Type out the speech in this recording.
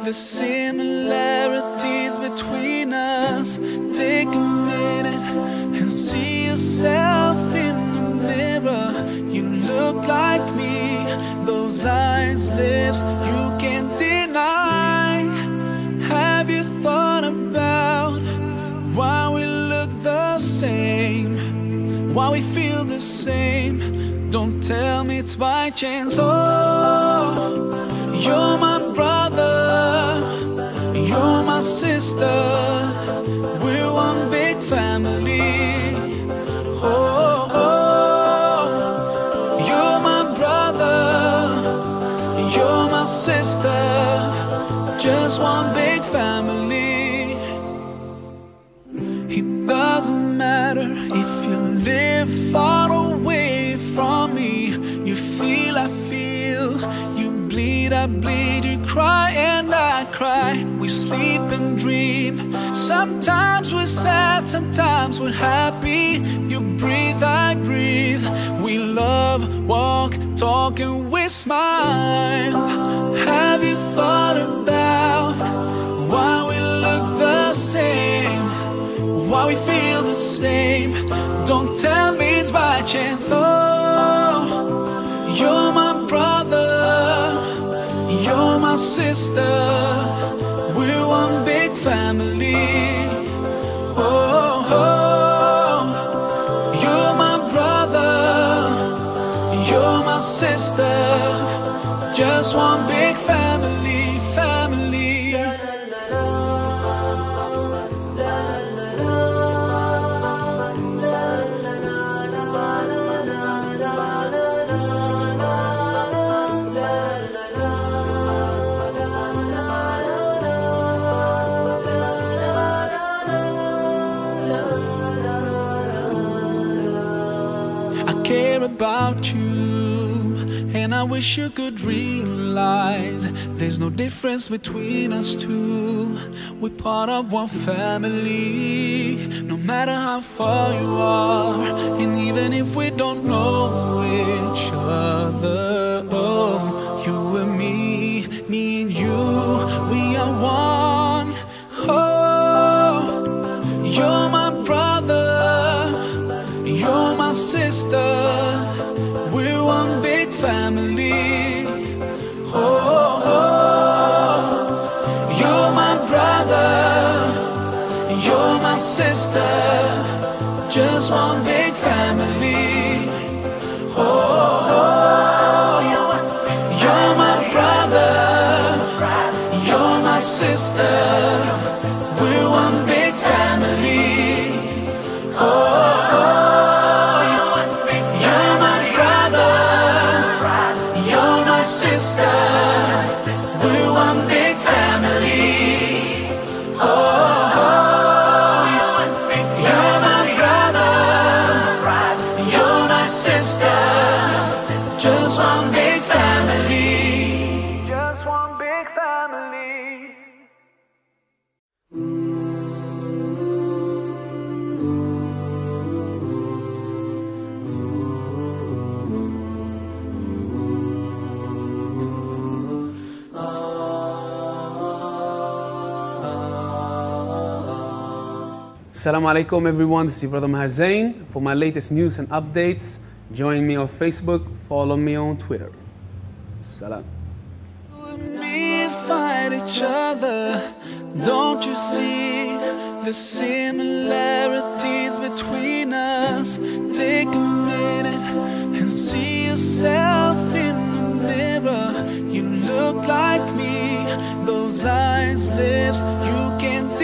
the similarities between us. Take a minute and see yourself in the mirror. You look like me, those eyes, lips, you can't deny. Have you thought about why we look the same, why we feel the same? Don't tell me it's by chance. Oh, you're my brother, you're my sister, we're one big family. Oh, oh, you're my brother, you're my sister, just one big family. It doesn't matter if you live far away from me. You feel, I feel, you bleed, I bleed, you cry and I cry. We sleep and dream. Sometimes we're sad, sometimes we're happy. You breathe, I breathe. We love, walk, talk and we smile. Have you thought about why we look the same, why we feel the same? Don't tell me it's by chance. Oh, you're my brother, you're my sister, we're one big family. Oh, oh, you're my brother, you're my sister, just one big family, family. Care about you, and I wish you could realize there's no difference between us two. We're part of one family, no matter how far you are, and even if we don't know each other. Oh, you and me and you, we are one. Oh, you're my brother, you're my sister, we're one big family. Oh, oh, you're my brother, you're my sister, just one big family. Oh, oh, you're my brother, you're my sister, we're one big family. Oh, sister, we're one big family. Oh, oh, you're my brother, you're my sister, just one big family, just one big family. Assalamu alaikum everyone, this is your brother Maher Zain. For my latest news and updates, join me on Facebook, follow me on Twitter. Salam. We fight each other, don't you see the similarities between us? Take a minute and see yourself in the mirror. You look like me, those eyes, lips, you can't